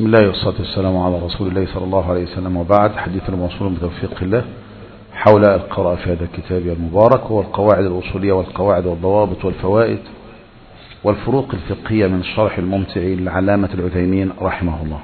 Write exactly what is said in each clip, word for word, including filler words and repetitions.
بسم الله والصلاة والسلام على رسول الله صلى الله عليه وسلم، وبعد. حديث الموصول بتوفيق الله حول القراءة في هذا الكتاب المبارك، هو القواعد الأصولية والقواعد والضوابط والفوائد والفروق الفقهية من الشرح الممتع للعلامة العثيمين رحمه الله.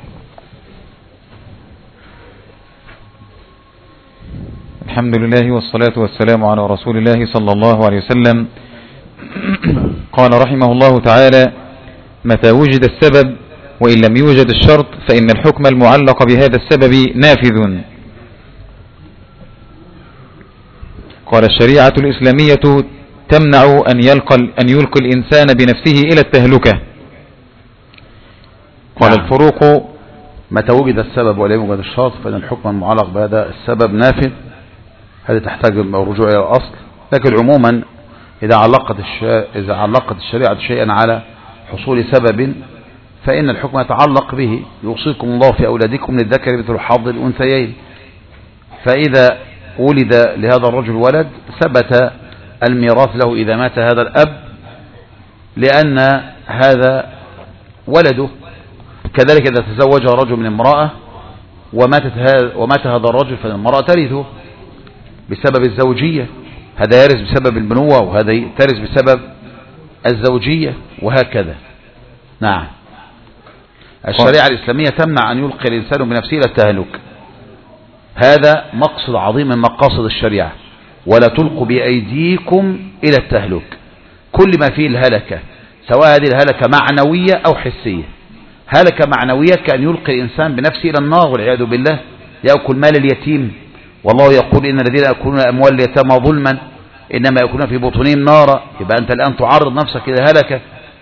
الحمد لله والصلاة والسلام على رسول الله صلى الله عليه وسلم. قال رحمه الله تعالى: متى وجد السبب وإن لم يوجد الشرط فإن الحكم المعلق بهذا السبب نافذ. قال: الشريعة الإسلامية تمنع أن يلقى, أن يلقي الإنسان بنفسه إلى التهلكة. قال: نعم. الفروق: متى وجد السبب ولم يوجد الشرط فإن الحكم المعلق بهذا السبب نافذ. هذه تحتاج الرجوع إلى الأصل، لكن عموما إذا علقت, الش... إذا علقت الشريعة شيئا على حصول سبب فإن الحكم يتعلق به. يوصيكم الله في أولادكم للذكر مثل حظ الأنثيين. فإذا ولد لهذا الرجل ولد ثبت الميراث له إذا مات هذا الأب، لأن هذا ولده. كذلك إذا تزوج رجل من امرأة وماتت هذا ومات هذا الرجل فإن المرأة ترثه بسبب الزوجية، هذا يرث بسبب البنوة وهذا ترث بسبب الزوجية، وهكذا. نعم. الشريعة الإسلامية تمنع أن يلقي الإنسان بنفسه إلى التهلك، هذا مقصد عظيم من مقاصد الشريعة. ولا تلقوا بأيديكم إلى التهلك، كل ما فيه الهلكة، سواء هذه الهلكة معنوية أو حسية. هلكة معنوية كأن يلقي الإنسان بنفسه إلى النار والعياذ بالله، يأكل مال اليتيم، والله يقول إن الذين يأكلون أموال اليتامى ظلما إنما يأكلون في بطونهم نارا، يبقى أنت الآن تعرض نفسك إلى هلكة.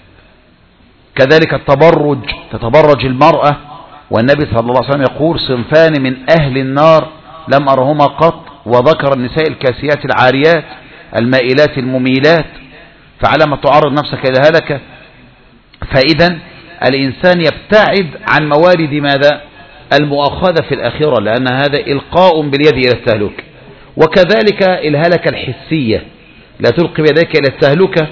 كذلك التبرج، تتبرج المرأة، والنبي صلى الله عليه وسلم يقول: صنفان من أهل النار لم أرهما قط، وذكر النساء الكاسيات العاريات المائلات المميلات. فعلما تعرض نفسك إلى هلكة، فإذا الإنسان يبتعد عن موارد ماذا؟ المؤاخذة في الآخرة، لأن هذا إلقاء باليد إلى التهلكة. وكذلك الهلكة الحسية، لا تلقي بيديك إلى التهلكة.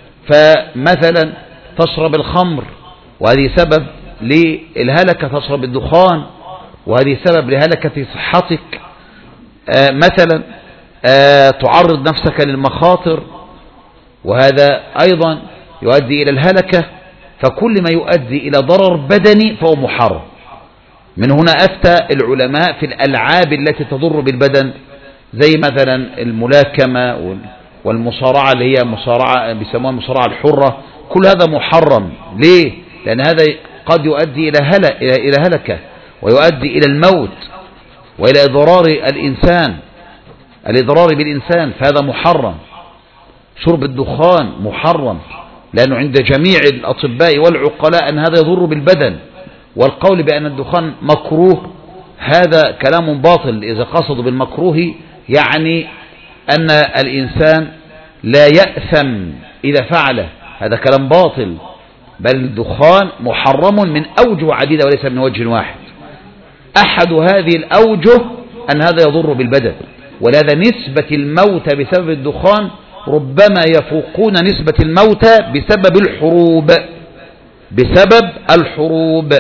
فمثلا تشرب الخمر وهذه سبب للهلكة، تشرب الدخان وهذه سبب لهلكة صحتك. آه مثلا آه تعرض نفسك للمخاطر وهذا أيضا يؤدي إلى الهلكة. فكل ما يؤدي إلى ضرر بدني فهو محرم. من هنا أفتى العلماء في الألعاب التي تضر بالبدن، زي مثلا الملاكمة والمصارعة اللي هي مصارعة بيسموها المصارعة الحرة. كل هذا محرم. ليه؟ لأن هذا قد يؤدي إلى هلك إلى هلكة ويؤدي إلى الموت وإلى إضرار الإنسان، الإضرار بالإنسان، فهذا محرم. شرب الدخان محرم، لأنه عند جميع الأطباء والعقلاء أن هذا يضر بالبدن. والقول بأن الدخان مكروه هذا كلام باطل. إذا قصدوا بالمكروه يعني أن الإنسان لا يأثم إذا فعله، هذا كلام باطل. بل الدخان محرم من أوجه عديدة وليس من وجه واحد. أحد هذه الأوجه أن هذا يضر بالبدن، ولهذا نسبة الموت بسبب الدخان ربما يفوقون نسبة الموت بسبب الحروب، بسبب الحروب.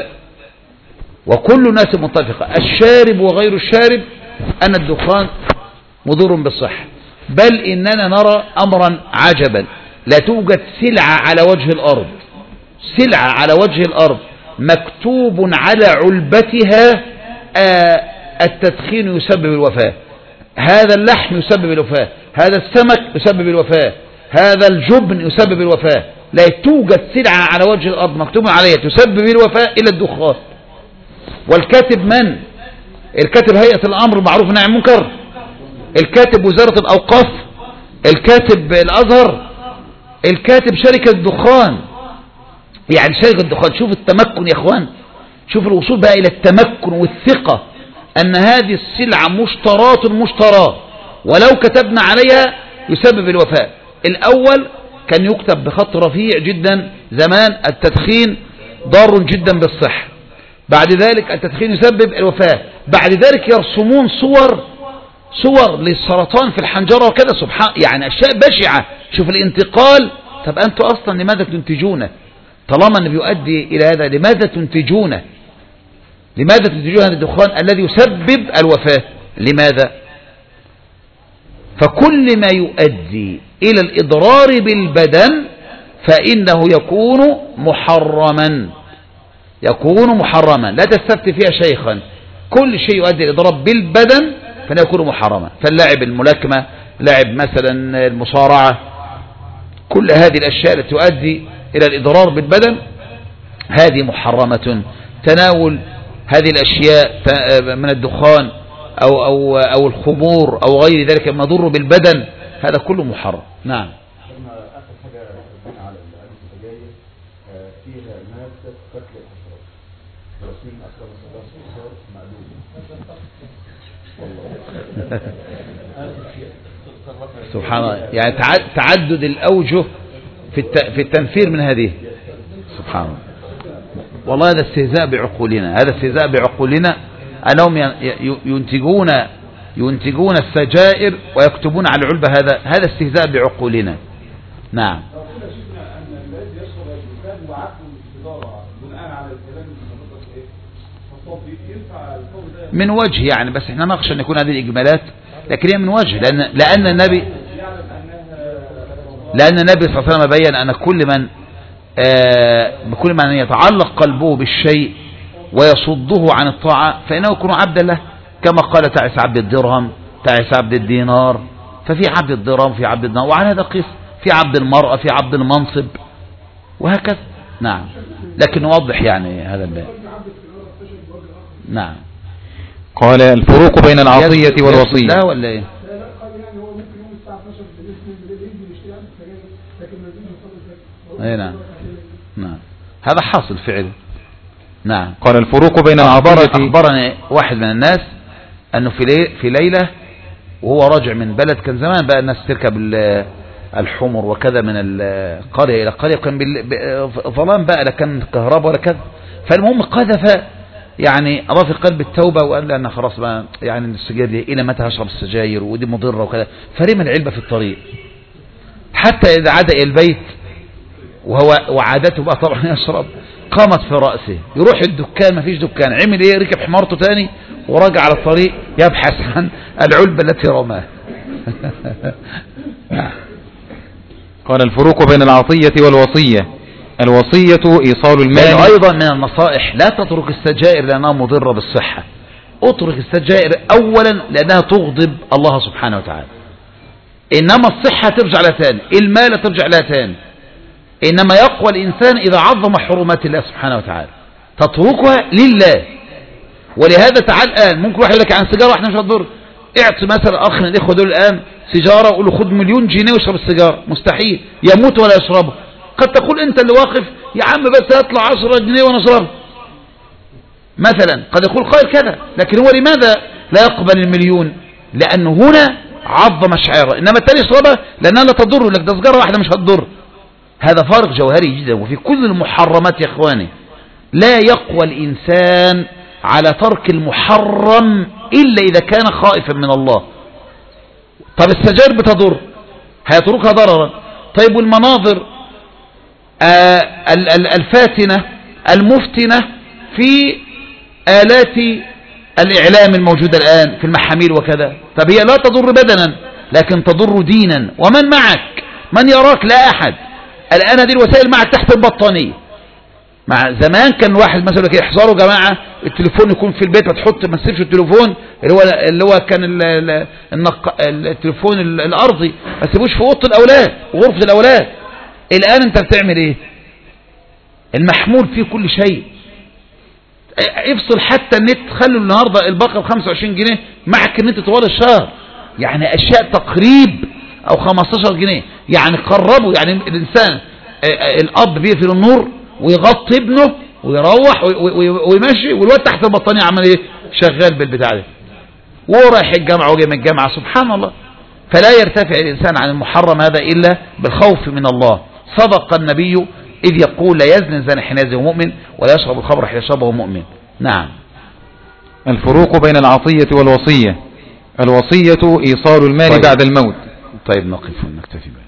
وكل الناس متفقة، الشارب وغير الشارب، أن الدخان مضر بالصحة. بل إننا نرى أمرا عجبا، لا توجد سلعة على وجه الأرض، سلعة على وجه الأرض مكتوب على علبتها آه التدخين يسبب الوفاة، هذا اللحم يسبب الوفاة، هذا السمك يسبب الوفاة، هذا الجبن يسبب الوفاة. لا توجد سلعة على وجه الأرض مكتوب عليها تسبب الوفاة إلا الدخان. والكاتب من؟ الكاتب هيئة الأمر بالمعروف والنهي عن المنكر، الكاتب وزارة الأوقاف، الكاتب الأزهر، الكاتب شركة الدخان. يعني شركة الدخان، شوف التمكن يا اخوان، شوف الوصول بقى إلى التمكن والثقة أن هذه السلعة مشترات مشترات، ولو كتبنا عليها يسبب الوفاة. الأول كان يكتب بخط رفيع جدا زمان: التدخين ضار جدا بالصحة. بعد ذلك التدخين يسبب الوفاة. بعد ذلك يرسمون صور صور للسرطان في الحنجرة وكذا. سبحان، يعني أشياء بشعة. شوف الانتقال. طب أنتوا أصلا لماذا تنتجونه؟ طالما أنه بيؤدي إلى هذا لماذا تنتجونه؟ لماذا تنتجون هذا الدخان الذي يسبب الوفاة؟ لماذا؟ فكل ما يؤدي إلى الإضرار بالبدن فإنه يكون محرما، يكون محرما. لا تستفتي فيها شيخا، كل شيء يؤدي إلى الإضرار بالبدن فإنه يكون محرما. فاللاعب الملاكمة، لاعب مثلا المصارعة، كل هذه الأشياء التي تؤدي إلى الإضرار بالبدن هذه محرمة. تناول هذه الأشياء من الدخان أو, أو, أو الخمور أو غير ذلك ما يضر بالبدن هذا كله محرم. نعم. سبحان الله، يعني تعدد الأوجه في التنفير من هذه. سبحان الله، والله هذا استهزاء بعقولنا، هذا استهزاء بعقولنا أنهم ينتجون ينتجون السجائر ويكتبون على العلبة، هذا هذا استهزاء بعقولنا. نعم. من وجه يعني، بس احنا نخشى أن يكون هذه الإجمالات، لكن هي من وجه، لأن لأن النبي لأن النبي صلى الله عليه وسلم بين أن كل من آه بكل من يتعلق قلبه بالشيء ويصده عن الطاعة فإنه يكون عبدا له، كما قال تعس عبد الدرهم، تعس عبد الدينار. ففي عبد الدرهم، في عبد الدينار، وعلى هذا قيس في عبد المرأة، في عبد المنصب، وهكذا. نعم، لكن نوضح يعني هذا الباب. نعم. قال الفروق بين العطية والوصية. لا ولا ايه؟ اي نعم نعم، هذا حاصل فعل. نعم. قال الفروق بين العطية. أخبرني واحد من الناس أنه في لي في ليلة وهو راجع من بلد، كان زمان بقى الناس تركب الحمر وكذا من القرية إلى قرية، كان ظلام بقى، لا كان كهرباء ولا كذا. فالمهم قذف يعني الله في قلب التوبة وقال لي أنا خلاص بقى يعني السجاير دي إلى متى هشرب السجاير ودي مضرة وكذا، فرمى العلبة في الطريق حتى إذا عاد إلى البيت وهو وعادته بقى طبعا يشرب، قامت في رأسه يروح الدكان، ما فيش دكان، عمل ايه؟ ركب حمارته تاني وراجع على الطريق يبحث عن العلبة التي رماها. قال الفروق بين العطية والوصية. الوصية إيصال المال. أيضا من النصائح لا تترك السجائر لأنها مضرة بالصحة. اترك السجائر أولا لأنها تغضب الله سبحانه وتعالى، إنما الصحة ترجع لها تاني، المال ترجع لها تاني. إنما يقوى الإنسان إذا عظم حرمات الله سبحانه وتعالى، تتركها لله. ولهذا تعال الآن ممكن واحد يقول لك عن سيجارة واحدة مش هتضر، اعطي مثلا أخ من الإخوة دول الآن سيجارة وقول له خد مليون جنيه واشرب السيجارة، مستحيل، يموت ولا يشربه. قد تقول أنت اللي واقف يا عم بس هطلع عشرة جنيه وانا اشربها مثلا، قد يقول قائل كذا، لكن هو لماذا لا يقبل المليون؟ لأنه هنا عظم الشعيرة، إنما التاني يشربها لأنها لا تضر، لك ده سيجارة واحدة مش هتضر. هذا فارق جوهري جدا. وفي كل المحرمات يا اخواني لا يقوى الإنسان على ترك المحرم إلا إذا كان خائفا من الله. طب السجائر بتضر، هيتركها ضررا. طيب والمناظر آه الفاتنة المفتنة في آلات الإعلام الموجودة الآن في المحاميل وكذا، طب هي لا تضر بدنا لكن تضر دينا. ومن معك؟ من يراك؟ لا أحد. الآن هذه الوسائل معك تحت البطانية. مع زمان كان واحد مثلا كده احذروا جماعة التليفون يكون في البيت، ما تحط ما تسيبش التليفون اللي هو اللي هو كان ال ال التليفون الأرضي ما تسيبوش في أوضة الأولاد وغرفة الأولاد. الآن أنت بتعمل إيه؟ المحمول فيه كل شيء. افصل حتى النت، خلوا النهارده الباقة ب خمسة وعشرين جنيه معك النت طوال الشهر، يعني أشياء تقريب أو خمستاشر جنيه، يعني قربوا. يعني الإنسان الأب بيقفل النور ويغطي ابنه ويروح ويمشي والواد تحت البطانية عمل ايه؟ شغال بالبتاع ده وهو رايح الجامعة وجاي من الجامعة. سبحان الله. فلا يرتفع الإنسان عن المحرم هذا إلا بالخوف من الله. صدق النبي إذ يقول لا يزني زاني حين يزني مؤمن ولا يشرب الخمر حين يشربه مؤمن. نعم. الفروق بين العطية والوصية. الوصية إيصال المال طيب. بعد الموت. طيب نقف ونكتفي.